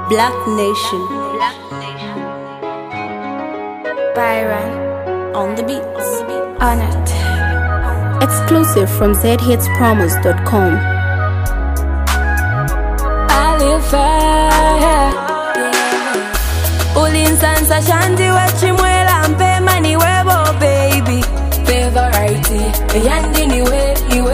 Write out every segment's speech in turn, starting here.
Black Nation. Byron On the beats. on it. Exclusive from zhitspromos.com. Ulinsansa shanti wachimwela mpema ni webo baby favorite yandi niwe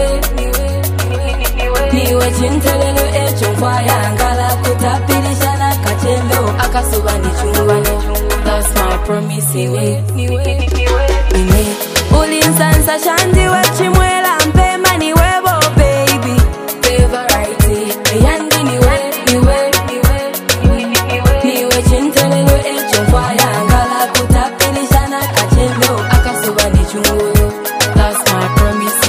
niwe chintelelo echo mfaya ngala kutapilisha na kachendo akasuba ni chungwano. That's my promise niwe ulinsansa shanti wachimwela mpema ni webo baby favorite yandi niwe niwe chintelelo echo mfaya ngala kutapilisha na kachendo akasuba ni chungwano. That's my promise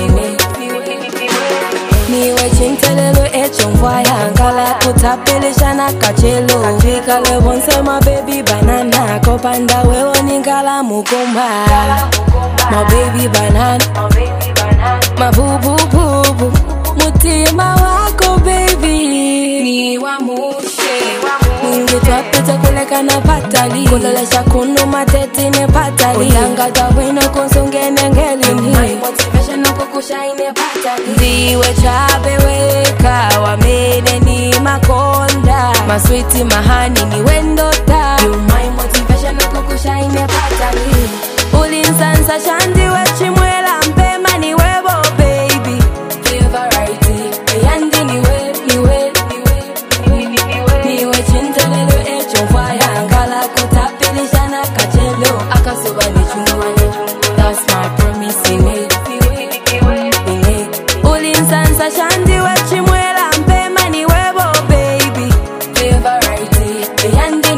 niwe chintelelo echo mfaya ngala kutapilisha na kachelo vikale bonse my baby banana kopanda wewe ningala mukuma my baby banana my boo boo boo boo mutima wako baby ni wa mushe mwingi twapita kuleka na patali kulelesha kunu mateti ne patali ulanga tawino kunsungene ngelini my motivation no kukushaine patali ndiwe chabeweka wamene ni makonda maswiti mahani ni wendota you my motivation no kukushaine patali ulinsansa shandi wachimwela mpema ni webo baby favorite yandi niwe chintelelo echo mfaya ngala kutapilisha na kachelo akasuba ni chungwani. That's my promise ulinsansa shandi wachimwela mpema ni webo baby favorite yandi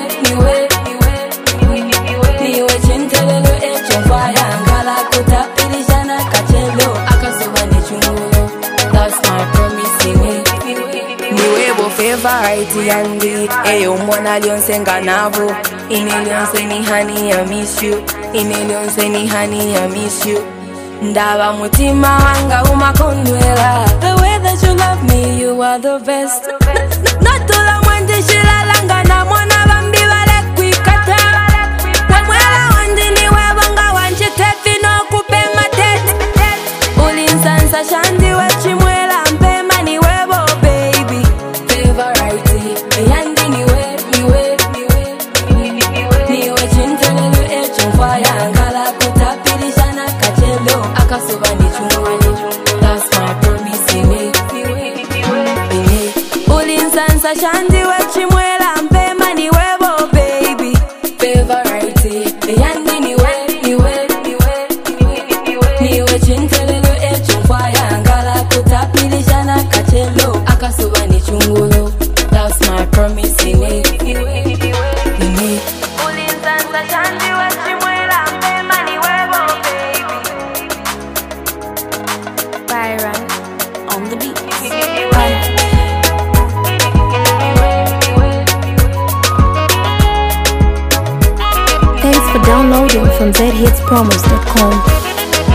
niwe chintelelo echo mfaya ngala kutapilisha na kachelo akasuba ni chungwani. That's my promise niwebo favorite yandi eyo mwana lyonse nganavo ine lyonse ni honey I miss you ine lyonse ni honey I miss you ndaba mutima wanga umakondwela the way that you love me you are the best natula mwanje shilalanga na mwana bambi bale kwikata wamwela wandi ni webanga wanje tefi no kupe matete ulinsansa shandi wachimwela mpema ni webo baby favorite yandi niwe chintelelo echo mfaya ngala kutapilisha na kachelo akasuba ni chungwani. That's my promise ulinsansa shandi wachimwela mpema ni webo baby favorite yandi niwe chintelelo echo mfaya ngala kutapilisha na kachelo akasuba ni chungulo. That's my promise ulinsansa shandi wachimwela mpema ni webo baby. Byron On the beats. Thanks for downloading from zhitspromos.com.